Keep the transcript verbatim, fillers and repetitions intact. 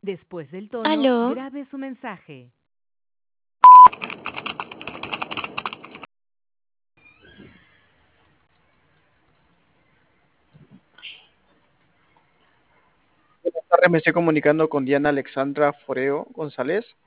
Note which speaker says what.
Speaker 1: Después del tono,
Speaker 2: Aló,
Speaker 1: grabe su mensaje.
Speaker 3: Buenas tardes, me estoy comunicando con Diana Alexandra Foreo González.